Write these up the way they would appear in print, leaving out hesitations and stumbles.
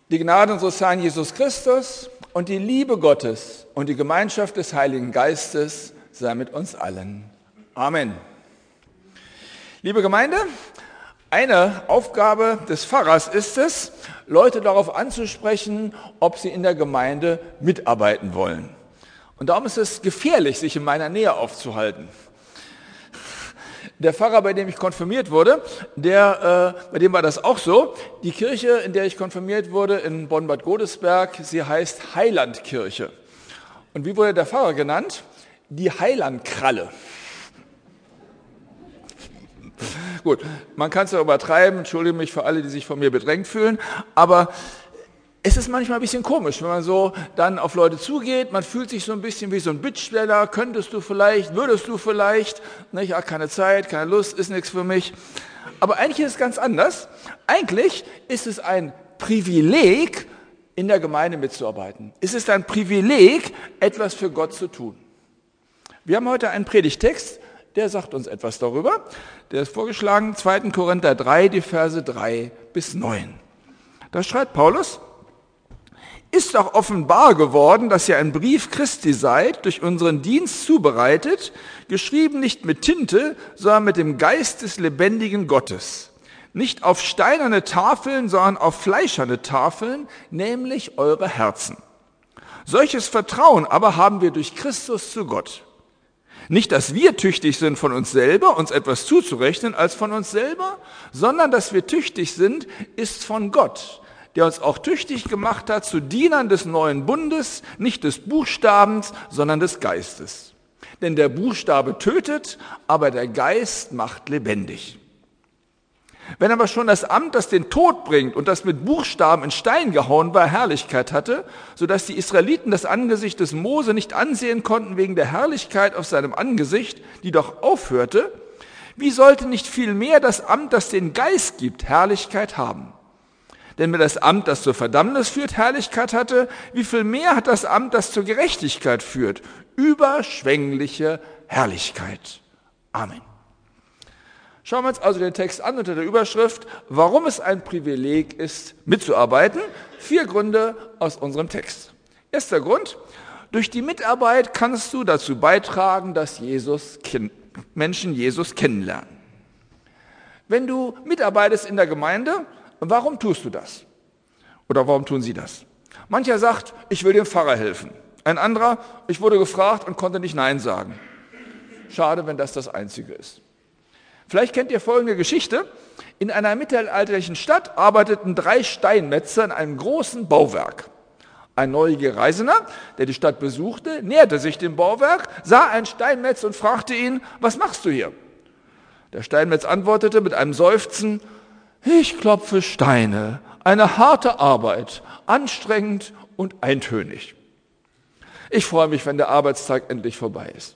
Die Gnade unseres Herrn Jesus Christus und die Liebe Gottes und die Gemeinschaft des Heiligen Geistes sei mit uns allen. Amen. Liebe Gemeinde, eine Aufgabe des Pfarrers ist es, Leute darauf anzusprechen, ob sie in der Gemeinde mitarbeiten wollen. Und darum ist es gefährlich, sich in meiner Nähe aufzuhalten. Der Pfarrer, bei dem ich konfirmiert wurde, bei dem war das auch so. Die Kirche, in der ich konfirmiert wurde, in Bonn-Bad Godesberg, sie heißt Heilandkirche. Und wie wurde der Pfarrer genannt? Die Heilandkralle. Gut, man kann es ja übertreiben, entschuldige mich für alle, die sich von mir bedrängt fühlen, aber es ist manchmal ein bisschen komisch, wenn man so dann auf Leute zugeht, man fühlt sich so ein bisschen wie so ein Bittsteller, könntest du vielleicht, würdest du vielleicht, ich habe keine Zeit, keine Lust, ist nichts für mich. Aber eigentlich ist es ganz anders. Eigentlich ist es ein Privileg, in der Gemeinde mitzuarbeiten. Es ist ein Privileg, etwas für Gott zu tun. Wir haben heute einen Predigtext, der sagt uns etwas darüber. Der ist vorgeschlagen, 2. Korinther 3, die Verse 3 bis 9. Da schreibt Paulus: Ist doch offenbar geworden, dass ihr ein Brief Christi seid, durch unseren Dienst zubereitet, geschrieben nicht mit Tinte, sondern mit dem Geist des lebendigen Gottes. Nicht auf steinerne Tafeln, sondern auf fleischerne Tafeln, nämlich eure Herzen. Solches Vertrauen aber haben wir durch Christus zu Gott. Nicht, dass wir tüchtig sind von uns selber, uns etwas zuzurechnen als von uns selber, sondern dass wir tüchtig sind, ist von Gott, der uns auch tüchtig gemacht hat zu Dienern des neuen Bundes, nicht des Buchstabens, sondern des Geistes. Denn der Buchstabe tötet, aber der Geist macht lebendig. Wenn aber schon das Amt, das den Tod bringt und das mit Buchstaben in Stein gehauen war, Herrlichkeit hatte, sodass die Israeliten das Angesicht des Mose nicht ansehen konnten wegen der Herrlichkeit auf seinem Angesicht, die doch aufhörte, wie sollte nicht viel mehr das Amt, das den Geist gibt, Herrlichkeit haben? Denn wenn das Amt, das zur Verdammnis führt, Herrlichkeit hatte, wie viel mehr hat das Amt, das zur Gerechtigkeit führt, überschwängliche Herrlichkeit. Amen. Schauen wir uns also den Text an unter der Überschrift, warum es ein Privileg ist, mitzuarbeiten. 4 Gründe aus unserem Text. Erster Grund: Durch die Mitarbeit kannst du dazu beitragen, dass Menschen Jesus kennenlernen. Wenn du mitarbeitest in der Gemeinde, warum tust du das? Oder warum tun sie das? Mancher sagt, ich will dem Pfarrer helfen. Ein anderer, ich wurde gefragt und konnte nicht Nein sagen. Schade, wenn das Einzige ist. Vielleicht kennt ihr folgende Geschichte. In einer mittelalterlichen Stadt arbeiteten 3 Steinmetzer in einem großen Bauwerk. Ein neugieriger Reisender, der die Stadt besuchte, näherte sich dem Bauwerk, sah einen Steinmetz und fragte ihn, was machst du hier? Der Steinmetz antwortete mit einem Seufzen, ich klopfe Steine, eine harte Arbeit, anstrengend und eintönig. Ich freue mich, wenn der Arbeitstag endlich vorbei ist.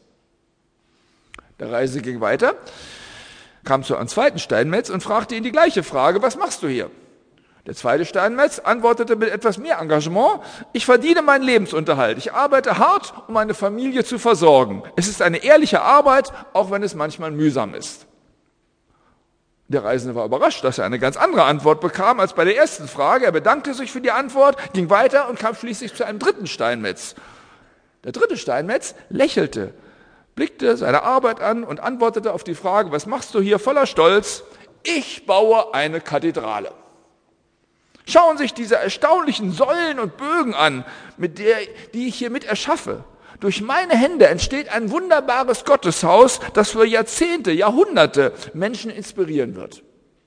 Der Reisende ging weiter, kam zu einem zweiten Steinmetz und fragte ihn die gleiche Frage, was machst du hier? Der zweite Steinmetz antwortete mit etwas mehr Engagement, ich verdiene meinen Lebensunterhalt, ich arbeite hart, um meine Familie zu versorgen. Es ist eine ehrliche Arbeit, auch wenn es manchmal mühsam ist. Der Reisende war überrascht, dass er eine ganz andere Antwort bekam als bei der ersten Frage. Er bedankte sich für die Antwort, ging weiter und kam schließlich zu einem dritten Steinmetz. Der dritte Steinmetz lächelte, blickte seine Arbeit an und antwortete auf die Frage, was machst du hier, voller Stolz, ich baue eine Kathedrale. Schauen Sie sich diese erstaunlichen Säulen und Bögen an, die ich hier mit erschaffe. Durch meine Hände entsteht ein wunderbares Gotteshaus, das für Jahrzehnte, Jahrhunderte Menschen inspirieren wird.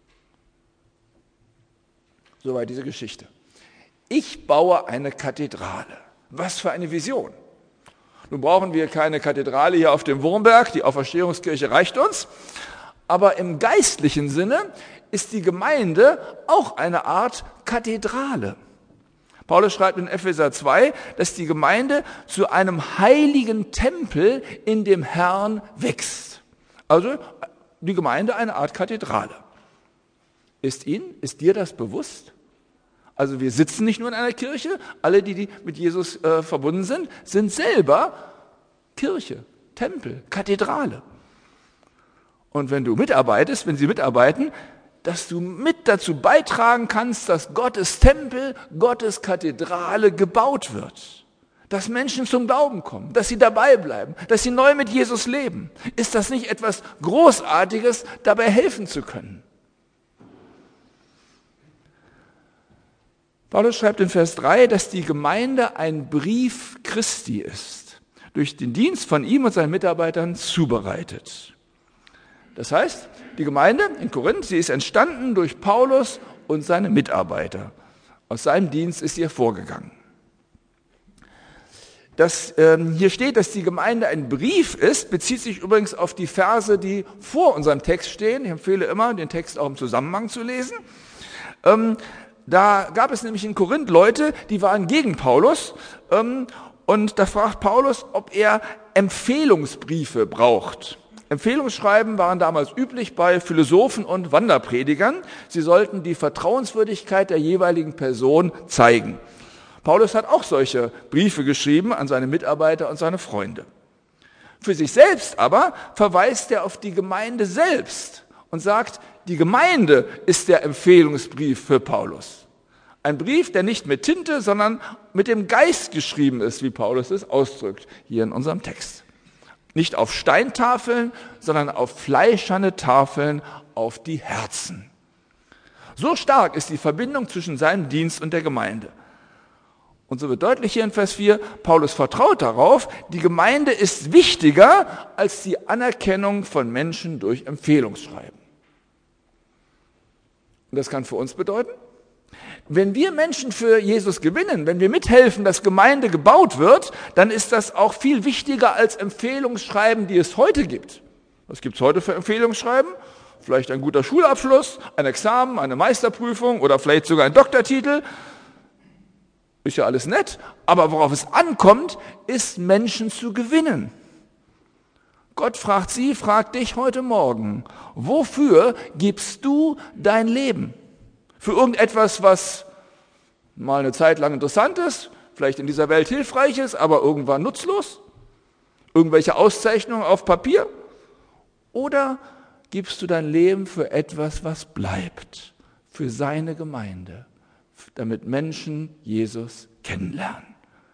Soweit diese Geschichte. Ich baue eine Kathedrale. Was für eine Vision. Nun brauchen wir keine Kathedrale hier auf dem Wurmberg, die Auferstehungskirche reicht uns. Aber im geistlichen Sinne ist die Gemeinde auch eine Art Kathedrale. Paulus schreibt in Epheser 2, dass die Gemeinde zu einem heiligen Tempel in dem Herrn wächst. Also die Gemeinde eine Art Kathedrale. Ist dir das bewusst? Also wir sitzen nicht nur in einer Kirche, alle, die mit Jesus verbunden sind selber Kirche, Tempel, Kathedrale. Und wenn sie mitarbeiten, dass du mit dazu beitragen kannst, dass Gottes Tempel, Gottes Kathedrale gebaut wird. Dass Menschen zum Glauben kommen, dass sie dabei bleiben, dass sie neu mit Jesus leben. Ist das nicht etwas Großartiges, dabei helfen zu können? Paulus schreibt in Vers 3, dass die Gemeinde ein Brief Christi ist, durch den Dienst von ihm und seinen Mitarbeitern zubereitet. Das heißt, die Gemeinde in Korinth, sie ist entstanden durch Paulus und seine Mitarbeiter. Aus seinem Dienst ist sie hervorgegangen. Hier steht, dass die Gemeinde ein Brief ist, bezieht sich übrigens auf die Verse, die vor unserem Text stehen. Ich empfehle immer, den Text auch im Zusammenhang zu lesen. Da gab es nämlich in Korinth Leute, die waren gegen Paulus. Und da fragt Paulus, ob er Empfehlungsbriefe braucht. Empfehlungsschreiben waren damals üblich bei Philosophen und Wanderpredigern. Sie sollten die Vertrauenswürdigkeit der jeweiligen Person zeigen. Paulus hat auch solche Briefe geschrieben an seine Mitarbeiter und seine Freunde. Für sich selbst aber verweist er auf die Gemeinde selbst und sagt, die Gemeinde ist der Empfehlungsbrief für Paulus. Ein Brief, der nicht mit Tinte, sondern mit dem Geist geschrieben ist, wie Paulus es ausdrückt, hier in unserem Text. Nicht auf Steintafeln, sondern auf fleischerne Tafeln, auf die Herzen. So stark ist die Verbindung zwischen seinem Dienst und der Gemeinde. Und so wird deutlich hier in Vers 4, Paulus vertraut darauf, die Gemeinde ist wichtiger als die Anerkennung von Menschen durch Empfehlungsschreiben. Und das kann für uns bedeuten, wenn wir Menschen für Jesus gewinnen, wenn wir mithelfen, dass Gemeinde gebaut wird, dann ist das auch viel wichtiger als Empfehlungsschreiben, die es heute gibt. Was gibt es heute für Empfehlungsschreiben? Vielleicht ein guter Schulabschluss, ein Examen, eine Meisterprüfung oder vielleicht sogar ein Doktortitel. Ist ja alles nett, aber worauf es ankommt, ist Menschen zu gewinnen. Gott fragt dich heute Morgen, wofür gibst du dein Leben? Für irgendetwas, was mal eine Zeit lang interessant ist, vielleicht in dieser Welt hilfreich ist, aber irgendwann nutzlos? Irgendwelche Auszeichnungen auf Papier? Oder gibst du dein Leben für etwas, was bleibt, für seine Gemeinde, damit Menschen Jesus kennenlernen?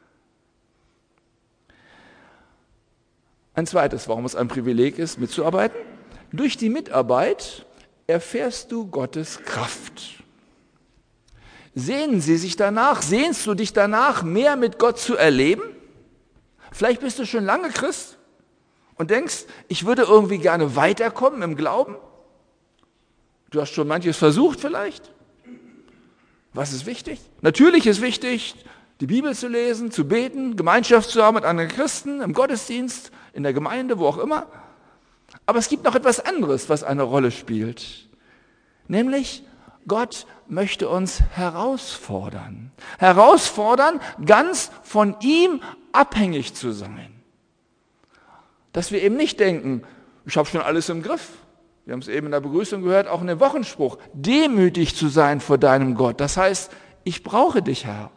Ein zweites, warum es ein Privileg ist, mitzuarbeiten. Durch die Mitarbeit erfährst du Gottes Kraft. Sehnst du dich danach, mehr mit Gott zu erleben? Vielleicht bist du schon lange Christ und denkst, ich würde irgendwie gerne weiterkommen im Glauben. Du hast schon manches versucht vielleicht. Was ist wichtig? Natürlich ist wichtig, die Bibel zu lesen, zu beten, Gemeinschaft zu haben mit anderen Christen, im Gottesdienst, in der Gemeinde, wo auch immer. Aber es gibt noch etwas anderes, was eine Rolle spielt. Nämlich, Gott möchte uns herausfordern. Herausfordern, ganz von ihm abhängig zu sein. Dass wir eben nicht denken, ich habe schon alles im Griff. Wir haben es eben in der Begrüßung gehört, auch in dem Wochenspruch, demütig zu sein vor deinem Gott. Das heißt, ich brauche dich, Herr.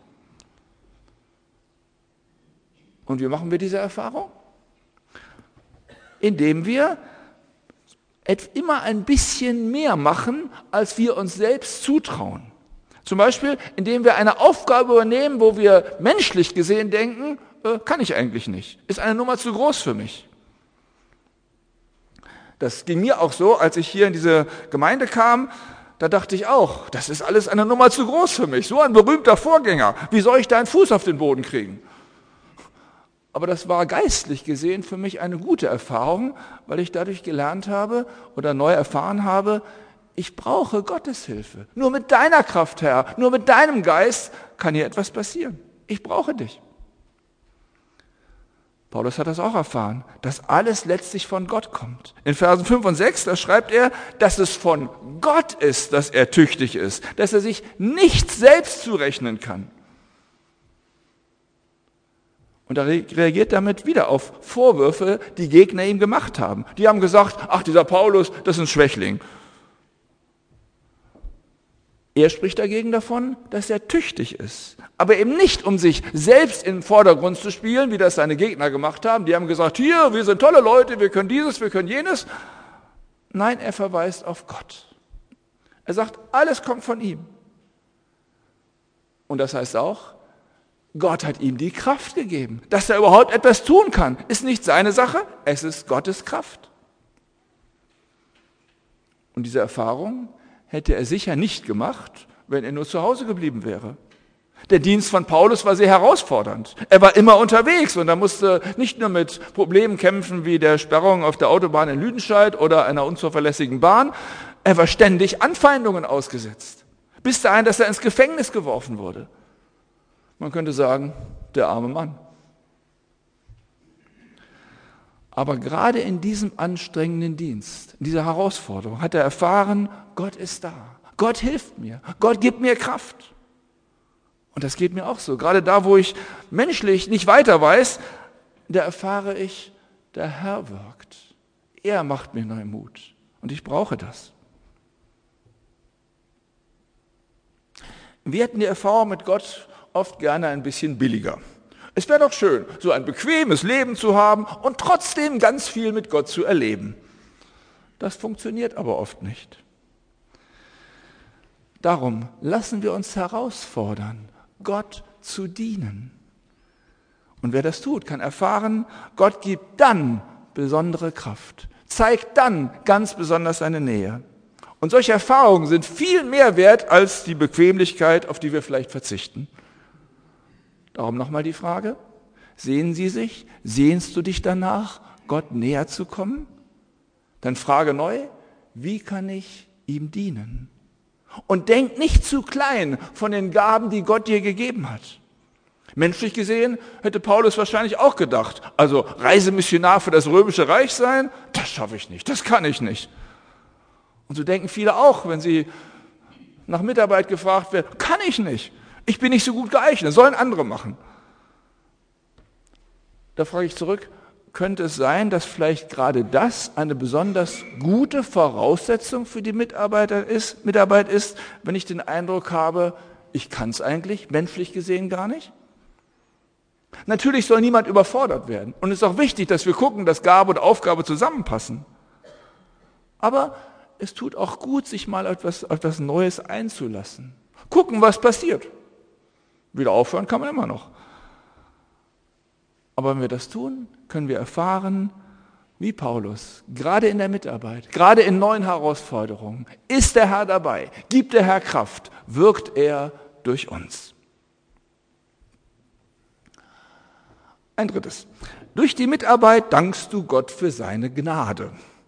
Und wie machen wir diese Erfahrung? Indem wir immer ein bisschen mehr machen, als wir uns selbst zutrauen. Zum Beispiel, indem wir eine Aufgabe übernehmen, wo wir menschlich gesehen denken, kann ich eigentlich nicht, ist eine Nummer zu groß für mich. Das ging mir auch so, als ich hier in diese Gemeinde kam, da dachte ich auch, das ist alles eine Nummer zu groß für mich, so ein berühmter Vorgänger, wie soll ich da einen Fuß auf den Boden kriegen? Aber das war geistlich gesehen für mich eine gute Erfahrung, weil ich dadurch gelernt habe oder neu erfahren habe, ich brauche Gottes Hilfe. Nur mit deiner Kraft, Herr, nur mit deinem Geist kann hier etwas passieren. Ich brauche dich. Paulus hat das auch erfahren, dass alles letztlich von Gott kommt. In Versen 5 und 6, da schreibt er, dass es von Gott ist, dass er tüchtig ist, dass er sich nichts selbst zurechnen kann. Und er reagiert damit wieder auf Vorwürfe, die Gegner ihm gemacht haben. Die haben gesagt, ach, dieser Paulus, das ist ein Schwächling. Er spricht dagegen davon, dass er tüchtig ist. Aber eben nicht, um sich selbst in den Vordergrund zu spielen, wie das seine Gegner gemacht haben. Die haben gesagt, hier, wir sind tolle Leute, wir können dieses, wir können jenes. Nein, er verweist auf Gott. Er sagt, alles kommt von ihm. Und das heißt auch, Gott hat ihm die Kraft gegeben. Dass er überhaupt etwas tun kann, ist nicht seine Sache, es ist Gottes Kraft. Und diese Erfahrung hätte er sicher nicht gemacht, wenn er nur zu Hause geblieben wäre. Der Dienst von Paulus war sehr herausfordernd. Er war immer unterwegs und er musste nicht nur mit Problemen kämpfen wie der Sperrung auf der Autobahn in Lüdenscheid oder einer unzuverlässigen Bahn. Er war ständig Anfeindungen ausgesetzt. Bis dahin, dass er ins Gefängnis geworfen wurde. Man könnte sagen, der arme Mann. Aber gerade in diesem anstrengenden Dienst, in dieser Herausforderung, hat er erfahren, Gott ist da. Gott hilft mir. Gott gibt mir Kraft. Und das geht mir auch so. Gerade da, wo ich menschlich nicht weiter weiß, da erfahre ich, der Herr wirkt. Er macht mir neuen Mut. Und ich brauche das. Wir hätten die Erfahrung mit Gott oft gerne ein bisschen billiger. Es wäre doch schön, so ein bequemes Leben zu haben und trotzdem ganz viel mit Gott zu erleben. Das funktioniert aber oft nicht. Darum lassen wir uns herausfordern, Gott zu dienen. Und wer das tut, kann erfahren, Gott gibt dann besondere Kraft, zeigt dann ganz besonders seine Nähe. Und solche Erfahrungen sind viel mehr wert als die Bequemlichkeit, auf die wir vielleicht verzichten. Darum nochmal die Frage, sehnst du dich danach, Gott näher zu kommen? Dann frage neu, wie kann ich ihm dienen? Und denk nicht zu klein von den Gaben, die Gott dir gegeben hat. Menschlich gesehen hätte Paulus wahrscheinlich auch gedacht, also Reisemissionar für das Römische Reich sein, das schaffe ich nicht, das kann ich nicht. Und so denken viele auch, wenn sie nach Mitarbeit gefragt werden, kann ich nicht, ich bin nicht so gut geeignet, sollen andere machen. Da frage ich zurück, könnte es sein, dass vielleicht gerade das eine besonders gute Voraussetzung für die Mitarbeit ist, wenn ich den Eindruck habe, ich kann es eigentlich menschlich gesehen gar nicht? Natürlich soll niemand überfordert werden. Und es ist auch wichtig, dass wir gucken, dass Gabe und Aufgabe zusammenpassen. Aber es tut auch gut, sich mal auf etwas Neues einzulassen. Gucken, was passiert. Wieder aufhören kann man immer noch. Aber wenn wir das tun, können wir erfahren, wie Paulus, gerade in der Mitarbeit, gerade in neuen Herausforderungen, ist der Herr dabei, gibt der Herr Kraft, wirkt er durch uns. Ein drittes. Durch die Mitarbeit dankst du Gott für seine Gnade.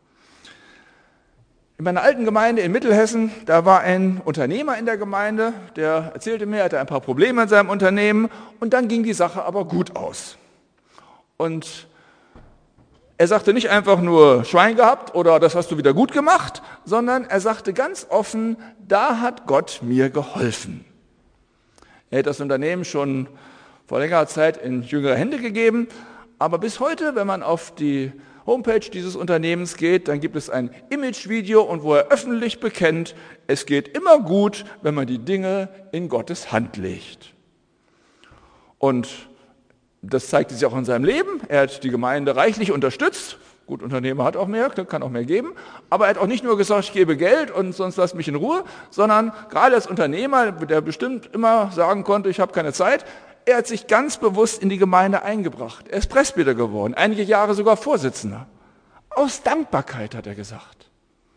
In meiner alten Gemeinde in Mittelhessen, da war ein Unternehmer in der Gemeinde, der erzählte mir, er hatte ein paar Probleme in seinem Unternehmen und dann ging die Sache aber gut aus. Und er sagte nicht einfach nur Schwein gehabt oder das hast du wieder gut gemacht, sondern er sagte ganz offen, da hat Gott mir geholfen. Er hätte das Unternehmen schon vor längerer Zeit in jüngere Hände gegeben, aber bis heute, wenn man auf die Homepage dieses Unternehmens geht, dann gibt es ein Imagevideo und wo er öffentlich bekennt, es geht immer gut, wenn man die Dinge in Gottes Hand legt. Und das zeigte sich auch in seinem Leben. Er hat die Gemeinde reichlich unterstützt. Gut, Unternehmer hat auch mehr, kann auch mehr geben. Aber er hat auch nicht nur gesagt, ich gebe Geld und sonst lasst mich in Ruhe, sondern gerade als Unternehmer, der bestimmt immer sagen konnte, ich habe keine Zeit, er hat sich ganz bewusst in die Gemeinde eingebracht. Er ist Presbyter geworden, einige Jahre sogar Vorsitzender. Aus Dankbarkeit, hat er gesagt.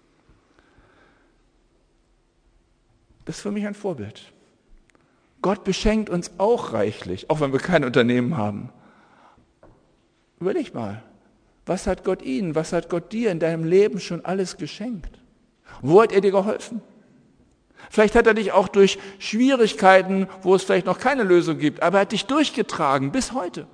Das ist für mich ein Vorbild. Gott beschenkt uns auch reichlich, auch wenn wir kein Unternehmen haben. Überleg mal, was hat Gott Ihnen, was hat Gott dir in deinem Leben schon alles geschenkt? Wo hat er dir geholfen? Vielleicht hat er dich auch durch Schwierigkeiten, wo es vielleicht noch keine Lösung gibt, aber er hat dich durchgetragen bis heute.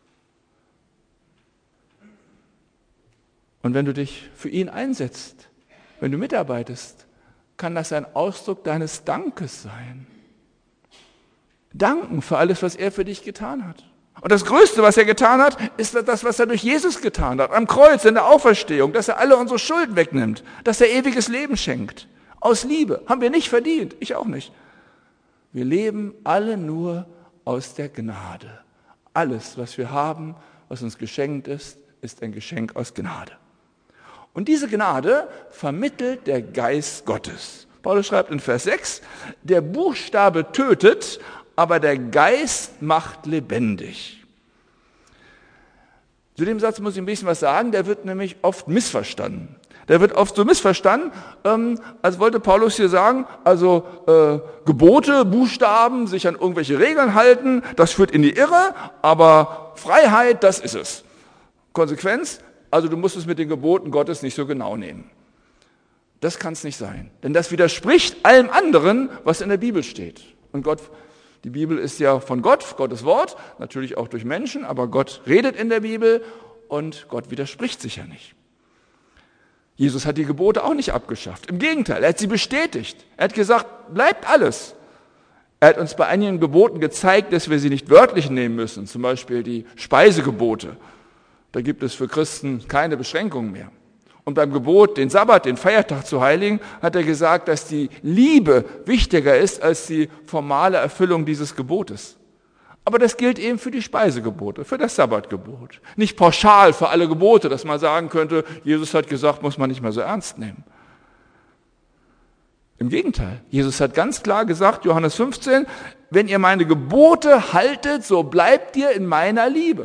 Und wenn du dich für ihn einsetzt, wenn du mitarbeitest, kann das ein Ausdruck deines Dankes sein. Danken für alles, was er für dich getan hat. Und das Größte, was er getan hat, ist das, was er durch Jesus getan hat. Am Kreuz, in der Auferstehung, dass er alle unsere Schuld wegnimmt, dass er ewiges Leben schenkt. Aus Liebe. Haben wir nicht verdient. Ich auch nicht. Wir leben alle nur aus der Gnade. Alles, was wir haben, was uns geschenkt ist, ist ein Geschenk aus Gnade. Und diese Gnade vermittelt der Geist Gottes. Paulus schreibt in Vers 6, der Buchstabe tötet, aber der Geist macht lebendig. Zu dem Satz muss ich ein bisschen was sagen, der wird nämlich oft missverstanden. Der wird oft so missverstanden, als wollte Paulus hier sagen, also Gebote, Buchstaben, sich an irgendwelche Regeln halten, das führt in die Irre, aber Freiheit, das ist es. Konsequenz, also du musst es mit den Geboten Gottes nicht so genau nehmen. Das kann es nicht sein, denn das widerspricht allem anderen, was in der Bibel steht. Und die Bibel ist ja von Gott, Gottes Wort, natürlich auch durch Menschen, aber Gott redet in der Bibel und Gott widerspricht sich ja nicht. Jesus hat die Gebote auch nicht abgeschafft. Im Gegenteil, er hat sie bestätigt. Er hat gesagt, bleibt alles. Er hat uns bei einigen Geboten gezeigt, dass wir sie nicht wörtlich nehmen müssen, zum Beispiel die Speisegebote. Da gibt es für Christen keine Beschränkungen mehr. Und beim Gebot, den Sabbat, den Feiertag zu heiligen, hat er gesagt, dass die Liebe wichtiger ist als die formale Erfüllung dieses Gebotes. Aber das gilt eben für die Speisegebote, für das Sabbatgebot. Nicht pauschal für alle Gebote, dass man sagen könnte, Jesus hat gesagt, muss man nicht mehr so ernst nehmen. Im Gegenteil, Jesus hat ganz klar gesagt, Johannes 15, wenn ihr meine Gebote haltet, so bleibt ihr in meiner Liebe.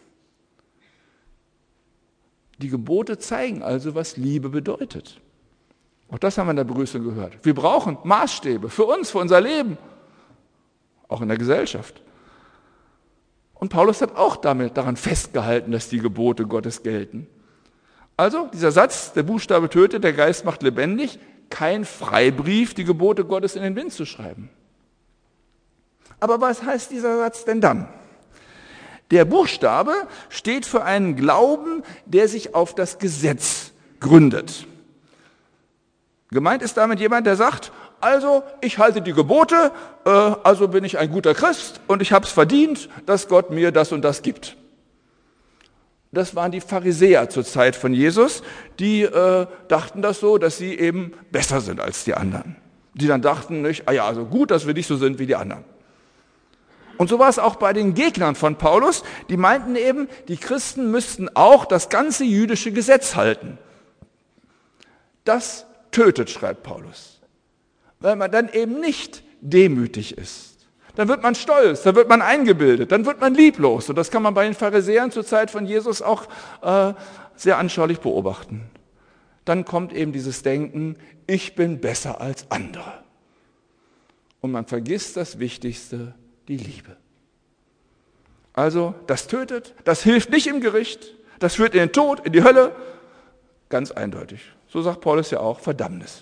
Die Gebote zeigen also, was Liebe bedeutet. Auch das haben wir in der Begrüßung gehört. Wir brauchen Maßstäbe für uns, für unser Leben, auch in der Gesellschaft. Und Paulus hat auch daran festgehalten, dass die Gebote Gottes gelten. Also dieser Satz, der Buchstabe tötet, der Geist macht lebendig, kein Freibrief, die Gebote Gottes in den Wind zu schreiben. Aber was heißt dieser Satz denn dann? Der Buchstabe steht für einen Glauben, der sich auf das Gesetz gründet. Gemeint ist damit jemand, der sagt, also ich halte die Gebote, also bin ich ein guter Christ und ich habe es verdient, dass Gott mir das und das gibt. Das waren die Pharisäer zur Zeit von Jesus, die dachten das so, dass sie eben besser sind als die anderen. Die dann dachten, nicht, also gut, dass wir nicht so sind wie die anderen. Und so war es auch bei den Gegnern von Paulus, die meinten eben, die Christen müssten auch das ganze jüdische Gesetz halten. Das tötet, schreibt Paulus. Weil man dann eben nicht demütig ist. Dann wird man stolz, dann wird man eingebildet, dann wird man lieblos. Und das kann man bei den Pharisäern zur Zeit von Jesus auch sehr anschaulich beobachten. Dann kommt eben dieses Denken, ich bin besser als andere. Und man vergisst das Wichtigste, die Liebe. Also, das tötet, das hilft nicht im Gericht, das führt in den Tod, in die Hölle. Ganz eindeutig. So sagt Paulus ja auch, Verdammnis.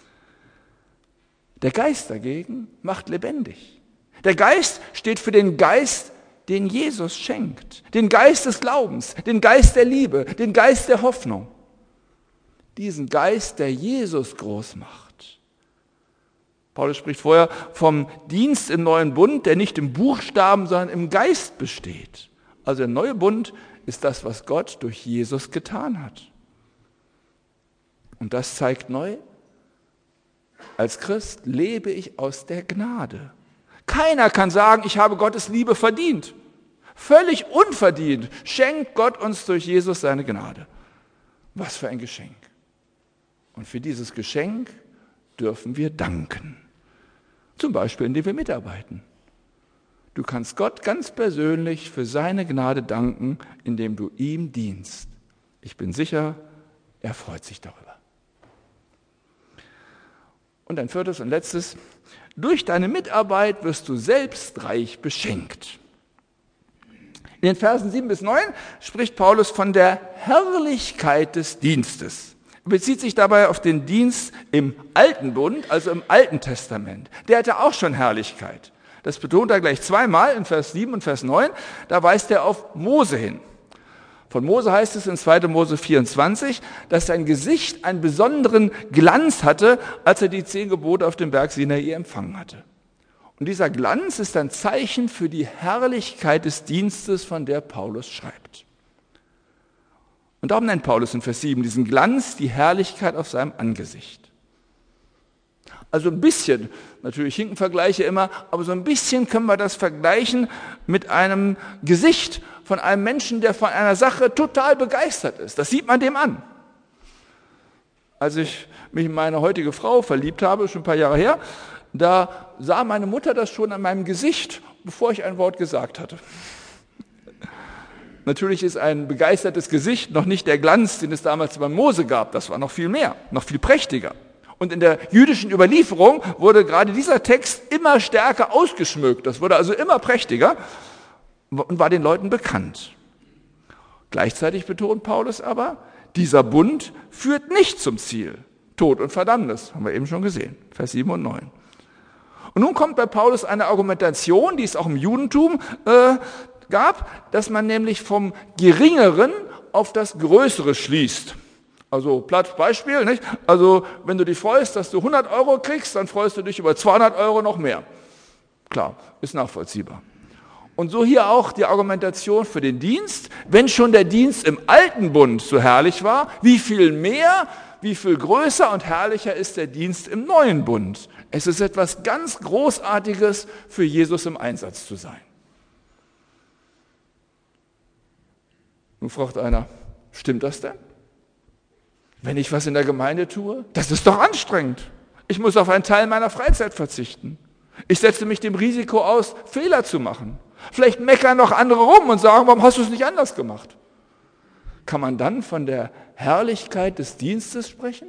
Der Geist dagegen macht lebendig. Der Geist steht für den Geist, den Jesus schenkt. Den Geist des Glaubens, den Geist der Liebe, den Geist der Hoffnung. Diesen Geist, der Jesus groß macht. Paulus spricht vorher vom Dienst im neuen Bund, der nicht im Buchstaben, sondern im Geist besteht. Also der neue Bund ist das, was Gott durch Jesus getan hat. Und das zeigt neu, als Christ lebe ich aus der Gnade. Keiner kann sagen, ich habe Gottes Liebe verdient. Völlig unverdient schenkt Gott uns durch Jesus seine Gnade. Was für ein Geschenk. Und für dieses Geschenk dürfen wir danken. Zum Beispiel, indem wir mitarbeiten. Du kannst Gott ganz persönlich für seine Gnade danken, indem du ihm dienst. Ich bin sicher, er freut sich darüber. Und ein viertes und letztes, durch deine Mitarbeit wirst du selbst reich beschenkt. In den Versen 7 bis 9 spricht Paulus von der Herrlichkeit des Dienstes. Er bezieht sich dabei auf den Dienst im Alten Bund, also im Alten Testament. Der hatte auch schon Herrlichkeit. Das betont er gleich zweimal in Vers 7 und Vers 9. Da weist er auf Mose hin. Von Mose heißt es in 2. Mose 24, dass sein Gesicht einen besonderen Glanz hatte, als er die 10 Gebote auf dem Berg Sinai empfangen hatte. Und dieser Glanz ist ein Zeichen für die Herrlichkeit des Dienstes, von der Paulus schreibt. Und darum nennt Paulus in Vers 7 diesen Glanz, die Herrlichkeit auf seinem Angesicht. Also ein bisschen, natürlich hinken Vergleiche immer, aber so ein bisschen können wir das vergleichen mit einem Gesicht von einem Menschen, der von einer Sache total begeistert ist. Das sieht man dem an. Als ich mich in meine heutige Frau verliebt habe, schon ein paar Jahre her, da sah meine Mutter das schon an meinem Gesicht, bevor ich ein Wort gesagt hatte. Natürlich ist ein begeistertes Gesicht noch nicht der Glanz, den es damals bei Mose gab. Das war noch viel mehr, noch viel prächtiger. Und in der jüdischen Überlieferung wurde gerade dieser Text immer stärker ausgeschmückt. Das wurde also immer prächtiger und war den Leuten bekannt. Gleichzeitig betont Paulus aber, dieser Bund führt nicht zum Ziel. Tod und Verdammnis, haben wir eben schon gesehen, Vers 7 und 9. Und nun kommt bei Paulus eine Argumentation, die es auch im Judentum gab, dass man nämlich vom Geringeren auf das Größere schließt. Also platt Beispiel, nicht? Also wenn du dich freust, dass du 100 Euro kriegst, dann freust du dich über 200 Euro noch mehr. Klar, ist nachvollziehbar. Und so hier auch die Argumentation für den Dienst. Wenn schon der Dienst im alten Bund so herrlich war, wie viel mehr, wie viel größer und herrlicher ist der Dienst im neuen Bund? Es ist etwas ganz Großartiges, für Jesus im Einsatz zu sein. Nun fragt einer, stimmt das denn? Wenn ich was in der Gemeinde tue, das ist doch anstrengend. Ich muss auf einen Teil meiner Freizeit verzichten. Ich setze mich dem Risiko aus, Fehler zu machen. Vielleicht meckern noch andere rum und sagen, warum hast du es nicht anders gemacht? Kann man dann von der Herrlichkeit des Dienstes sprechen?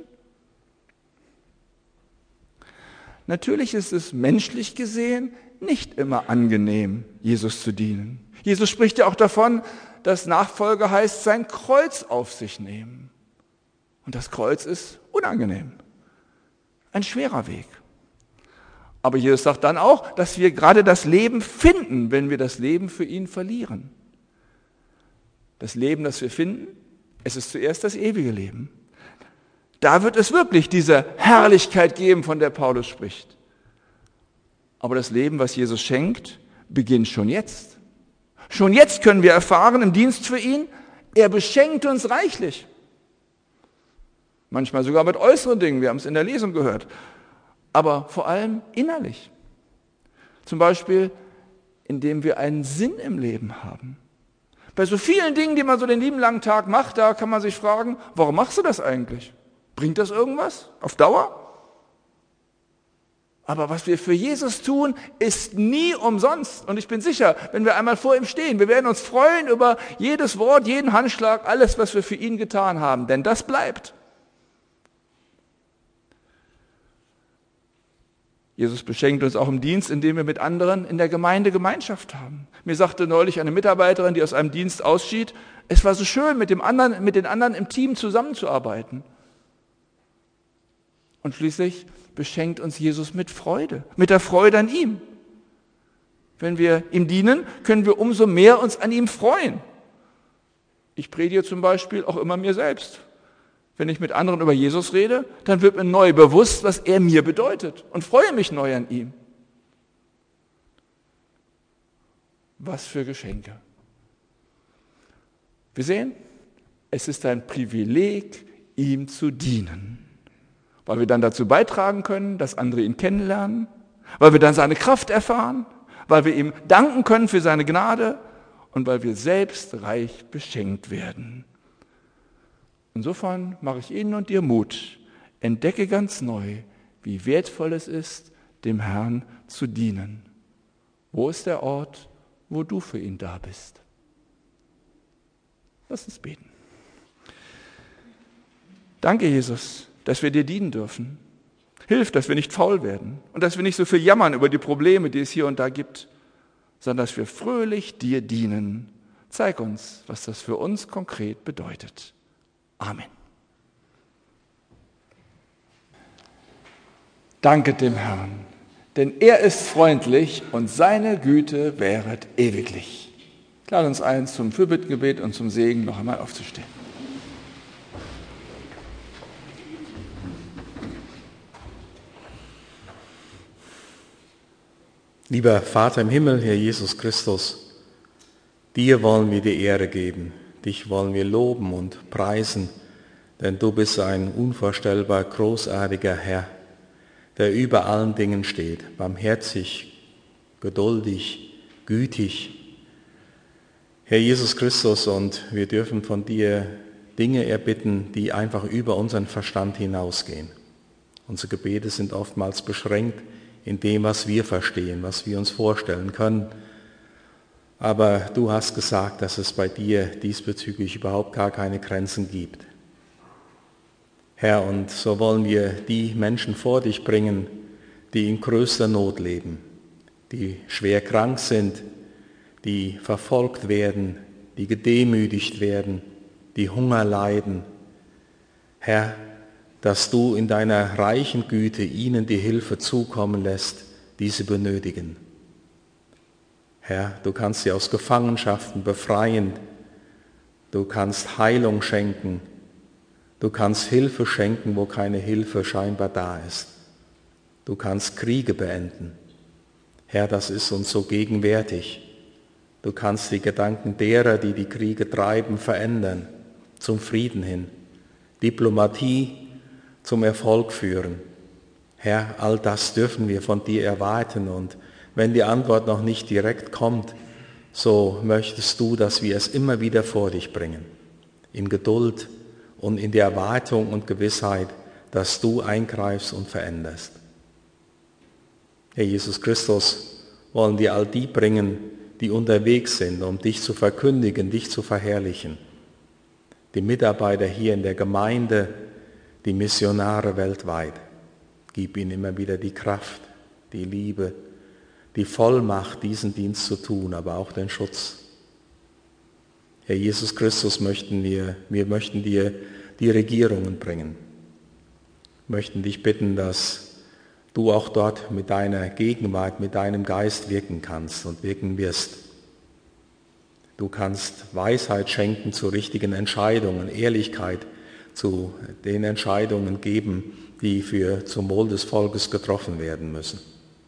Natürlich ist es menschlich gesehen nicht immer angenehm, Jesus zu dienen. Jesus spricht ja auch davon, dass Nachfolge heißt, sein Kreuz auf sich nehmen. Und das Kreuz ist unangenehm. Ein schwerer Weg. Aber Jesus sagt dann auch, dass wir gerade das Leben finden, wenn wir das Leben für ihn verlieren. Das Leben, das wir finden, es ist zuerst das ewige Leben. Da wird es wirklich diese Herrlichkeit geben, von der Paulus spricht. Aber das Leben, was Jesus schenkt, beginnt schon jetzt. Schon jetzt können wir erfahren im Dienst für ihn, er beschenkt uns reichlich. Manchmal sogar mit äußeren Dingen, wir haben es in der Lesung gehört. Aber vor allem innerlich. Zum Beispiel, indem wir einen Sinn im Leben haben. Bei so vielen Dingen, die man so den lieben langen Tag macht, da kann man sich fragen, warum machst du das eigentlich? Bringt das irgendwas auf Dauer? Aber was wir für Jesus tun, ist nie umsonst. Und ich bin sicher, wenn wir einmal vor ihm stehen, wir werden uns freuen über jedes Wort, jeden Handschlag, alles, was wir für ihn getan haben. Denn das bleibt. Jesus beschenkt uns auch im Dienst, indem wir mit anderen in der Gemeinde Gemeinschaft haben. Mir sagte neulich eine Mitarbeiterin, die aus einem Dienst ausschied, es war so schön, mit den anderen im Team zusammenzuarbeiten. Und schließlich beschenkt uns Jesus mit Freude, mit der Freude an ihm. Wenn wir ihm dienen, können wir umso mehr uns an ihm freuen. Ich predige zum Beispiel auch immer mir selbst. Wenn ich mit anderen über Jesus rede, dann wird mir neu bewusst, was er mir bedeutet und freue mich neu an ihm. Was für Geschenke. Wir sehen, es ist ein Privileg, ihm zu dienen, weil wir dann dazu beitragen können, dass andere ihn kennenlernen, weil wir dann seine Kraft erfahren, weil wir ihm danken können für seine Gnade und weil wir selbst reich beschenkt werden. Insofern mache ich Ihnen und dir Mut. Entdecke ganz neu, wie wertvoll es ist, dem Herrn zu dienen. Wo ist der Ort, wo du für ihn da bist? Lass uns beten. Danke, Jesus, dass wir dir dienen dürfen. Hilf, dass wir nicht faul werden und dass wir nicht so viel jammern über die Probleme, die es hier und da gibt, sondern dass wir fröhlich dir dienen. Zeig uns, was das für uns konkret bedeutet. Amen. Danket dem Herrn, denn er ist freundlich und seine Güte währet ewiglich. Ich lade uns ein, zum Fürbittgebet und zum Segen noch einmal aufzustehen. Lieber Vater im Himmel, Herr Jesus Christus, dir wollen wir die Ehre geben. Dich wollen wir loben und preisen, denn du bist ein unvorstellbar großartiger Herr, der über allen Dingen steht, barmherzig, geduldig, gütig. Herr Jesus Christus, und wir dürfen von dir Dinge erbitten, die einfach über unseren Verstand hinausgehen. Unsere Gebete sind oftmals beschränkt in dem, was wir verstehen, was wir uns vorstellen können. Aber du hast gesagt, dass es bei dir diesbezüglich überhaupt gar keine Grenzen gibt. Herr, und so wollen wir die Menschen vor dich bringen, die in größter Not leben, die schwer krank sind, die verfolgt werden, die gedemütigt werden, die Hunger leiden. Herr, dass du in deiner reichen Güte ihnen die Hilfe zukommen lässt, die sie benötigen. Herr, du kannst sie aus Gefangenschaften befreien, du kannst Heilung schenken, du kannst Hilfe schenken, wo keine Hilfe scheinbar da ist. Du kannst Kriege beenden. Herr, das ist uns so gegenwärtig. Du kannst die Gedanken derer, die die Kriege treiben, verändern, zum Frieden hin. Diplomatie zum Erfolg führen. Herr, all das dürfen wir von dir erwarten und wenn die Antwort noch nicht direkt kommt, so möchtest du, dass wir es immer wieder vor dich bringen, in Geduld und in der Erwartung und Gewissheit, dass du eingreifst und veränderst. Herr Jesus Christus, wollen dir all die bringen, die unterwegs sind, um dich zu verkündigen, dich zu verherrlichen. Die Mitarbeiter hier in der Gemeinde, die Missionare weltweit. Gib ihnen immer wieder die Kraft, die Liebe, die Vollmacht, diesen Dienst zu tun, aber auch den Schutz. Herr Jesus Christus, wir möchten dir die Regierungen bringen. Wir möchten dich bitten, dass du auch dort mit deiner Gegenwart, mit deinem Geist wirken kannst und wirken wirst. Du kannst Weisheit schenken zu richtigen Entscheidungen, Ehrlichkeit zu den Entscheidungen geben, die zum Wohl des Volkes getroffen werden müssen.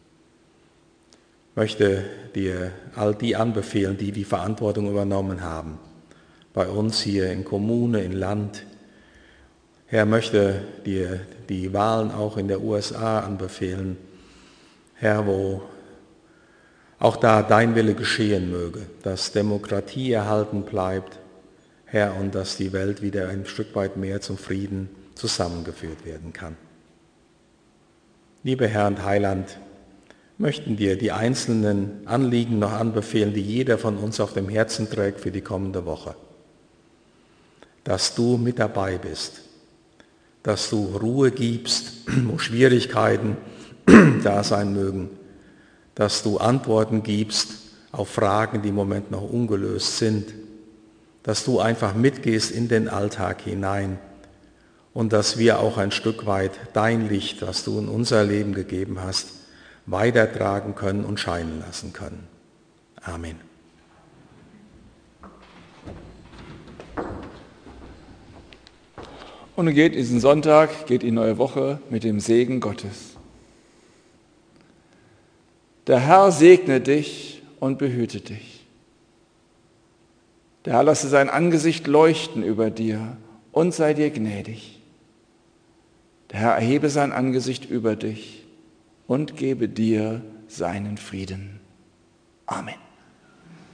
Ich möchte dir all die anbefehlen, die die Verantwortung übernommen haben, bei uns hier in Kommune, in Land. Herr, möchte dir die Wahlen auch in der USA anbefehlen, Herr, wo auch da dein Wille geschehen möge, dass Demokratie erhalten bleibt, Herr, und dass die Welt wieder ein Stück weit mehr zum Frieden zusammengeführt werden kann. Lieber Herr und Heiland, möchten dir die einzelnen Anliegen noch anbefehlen, die jeder von uns auf dem Herzen trägt für die kommende Woche. Dass du mit dabei bist, dass du Ruhe gibst, wo Schwierigkeiten da sein mögen, dass du Antworten gibst auf Fragen, die im Moment noch ungelöst sind, dass du einfach mitgehst in den Alltag hinein und dass wir auch ein Stück weit dein Licht, das du in unser Leben gegeben hast, weitertragen können und scheinen lassen können. Amen. Und nun geht diesen Sonntag, geht die neue Woche mit dem Segen Gottes. Der Herr segne dich und behüte dich. Der Herr lasse sein Angesicht leuchten über dir und sei dir gnädig. Der Herr erhebe sein Angesicht über dich und gebe dir seinen Frieden. Amen.